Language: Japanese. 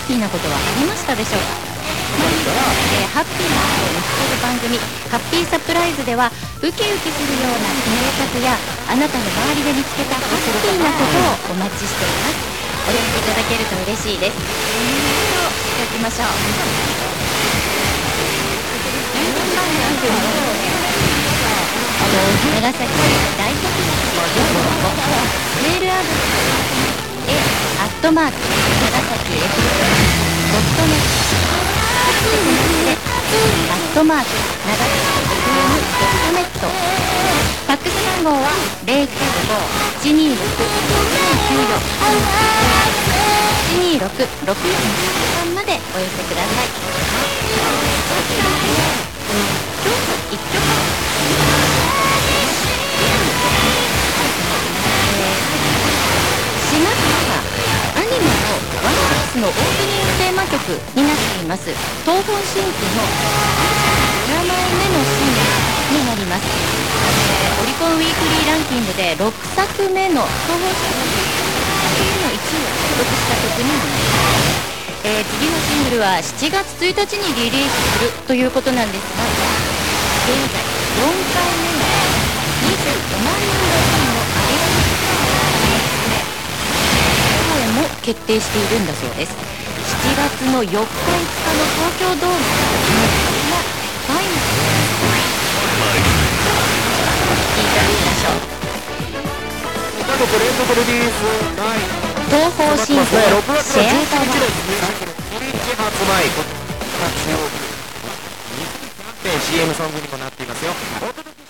ッピーなことはありましたでしょうか。毎日ハッピーなことを見つける番組ハッピーサプライズではウキウキするような計画やあなたの周りで見つけたハッピーなことをお待ちしています。お寄せいただけると嬉しいです。しておきましょう。長崎大黒崎メールアドレス長崎 FM.net 長崎 FM.net ファックス番号は095-126-126-643までお寄せください。今日の1曲4月はアニメのワンピースのオープニングテーマ曲になっています東方神起の7枚目のシングルになります。オリコンウィークリーランキングで6作目の東方神起の1位を獲得した曲にもなります。次のシングルは7月1日にリリースするということなんですが、現在4回目の25万人のアリス公演も決定しているんだそうです。7月の4日5日の東京ドームがファイナル聞いてみましょう。 2曲連続リリース東方神起シェアカバー発売活用キャンペーン CM ソングにもなっていますよ。